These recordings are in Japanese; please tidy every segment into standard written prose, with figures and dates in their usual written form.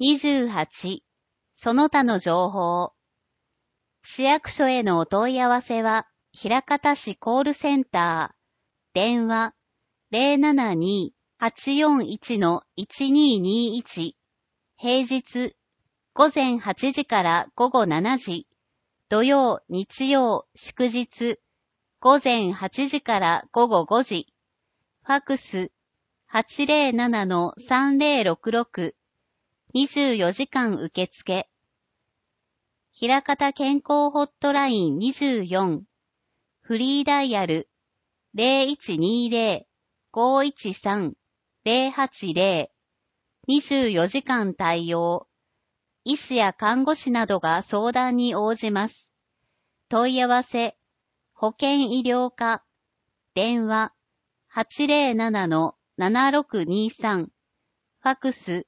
28、その他の情報。市役所へのお問い合わせは、枚方市コールセンター、電話072-841-1221、平日、午前8時から午後7時、土曜、日曜、祝日、午前8時から午後5時、ファクス、807-3066、24時間受付。枚方健康ホットライン24、フリーダイヤル0120-513-080、24時間対応。医師や看護師などが相談に応じます。問い合わせ、保健医療課、電話807-7623、ファクス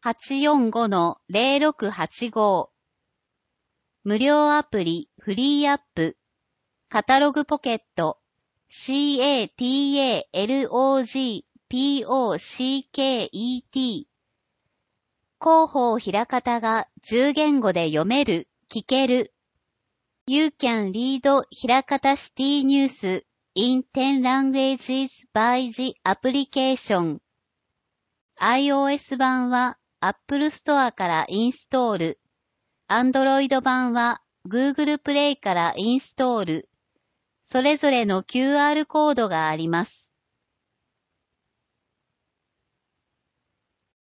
845-0685。無料アプリフリーアップ、カタログポケット、CATALOGPOCKET。広報枚方が10言語で読める、聞ける。You can read 枚方 City News in 10 languages by the application。iOS 版は Apple Store からインストール。Android 版は Google Play からインストール。それぞれの QR コードがあります。